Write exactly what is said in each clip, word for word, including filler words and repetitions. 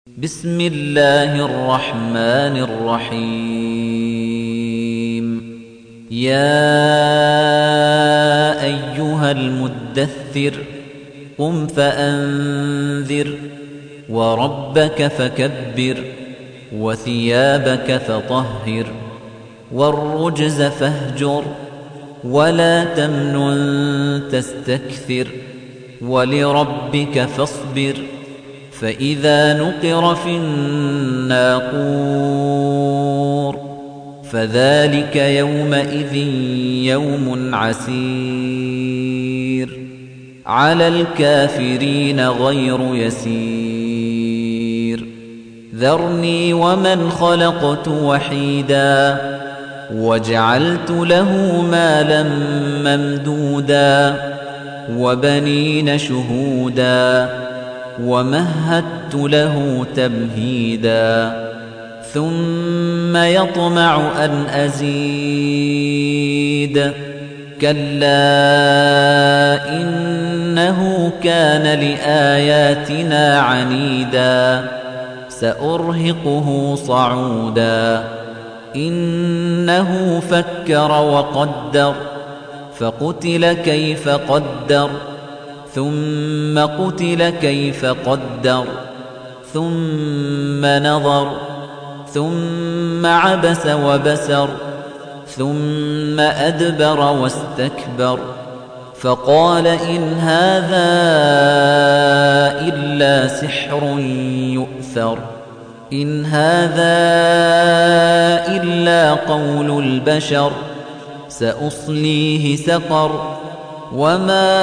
بسم الله الرحمن الرحيم يا أيها المدثر قم فأنذر وربك فكبر وثيابك فطهر والرجز فاهجر ولا تمنن تستكثر ولربك فاصبر فإذا نقر في الناقور فذلك يومئذ يوم عسير على الكافرين غير يسير ذرني ومن خلقت وحيدا وجعلت له مالا ممدودا وبنين شهودا ومهدت له تمهيدا ثم يطمع أن أزيد كلا إنه كان لآياتنا عنيدا سأرهقه صعودا إنه فكر وقدر فقتل كيف قدر ثم قتل كيف قدر ثم نظر ثم عبس وبسر ثم أدبر واستكبر فقال إن هذا إلا سحر يؤثر إن هذا إلا قول البشر سأصليه سقر وما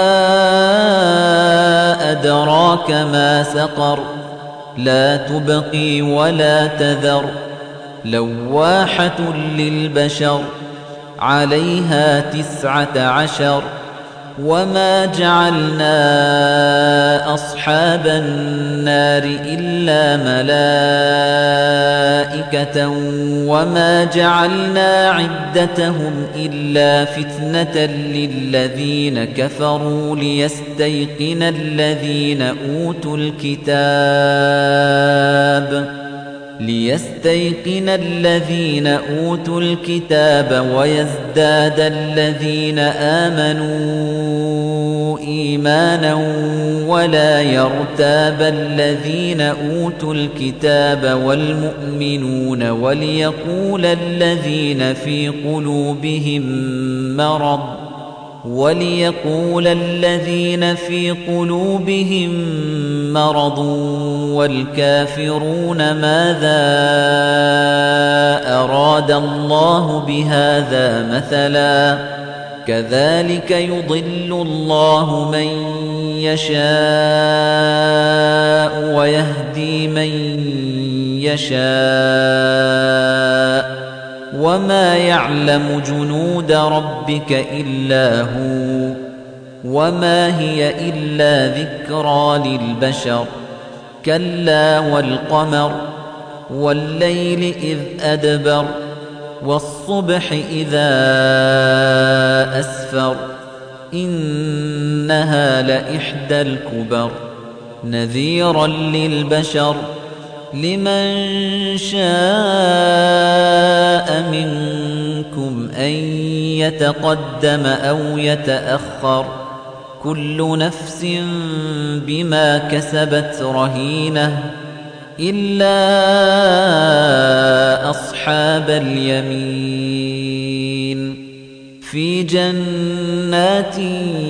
أدراك ما سقر لا تبقي ولا تذر لواحة للبشر عليها تسعة عشر وما جعلنا أصحاب النار إلا ملائكة وما جعلنا عدتهم إلا فتنة للذين كفروا ليستيقن الذين أوتوا الكتاب ليستيقن الذين أوتوا الكتاب ويزداد الذين آمنوا إيمانا ولا يرتاب الذين أوتوا الكتاب والمؤمنون وليقول الذين في قلوبهم مرض وليقول الذين في قلوبهم مرض والكافرون ماذا أراد الله بهذا مثلا كذلك يضل الله من يشاء ويهدي من يشاء وما يعلم جنود ربك إلا هو وما هي إلا ذكرى للبشر كلا والقمر والليل إذ أدبر والصبح إذا أسفر إنها لإحدى الكبر نذيرا للبشر لمن شاء منكم أن يتقدم أو يتأخر كل نفس بما كسبت رهينة إلا أصحاب اليمين في جنات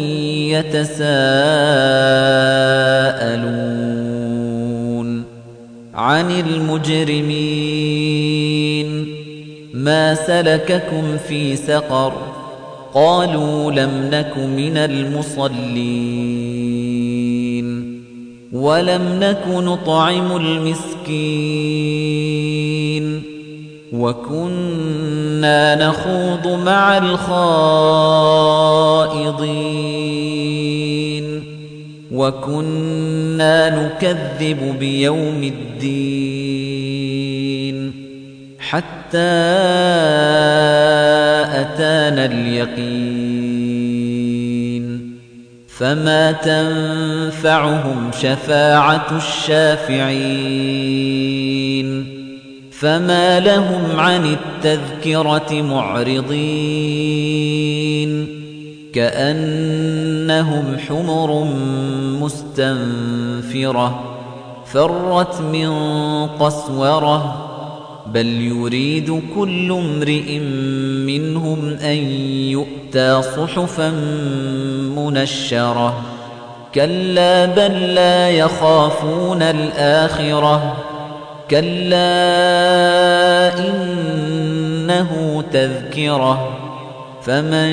يتساءلون عن المجرمين ما سلككم في سقر قالوا لم نك من المصلين ولم نك نطعم المسكين وكنا نخوض مع الخائضين وكنا نكذب بيوم الدين حتى أتانا اليقين فما تنفعهم شفاعة الشافعين فما لهم عن التذكرة معرضين كأنهم حمر مستنفرة فرت من قسورة بل يريد كل امرئ منهم أن يؤتى صحفا منشرة كلا بل لا يخافون الآخرة كلا إنه تذكرة فمن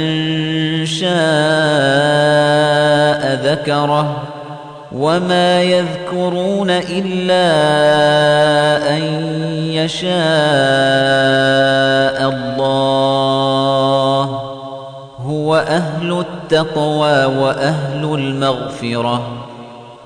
شاء ذكره وما يذكرون إلا أن يشاء الله هو أهل التقوى وأهل المغفرة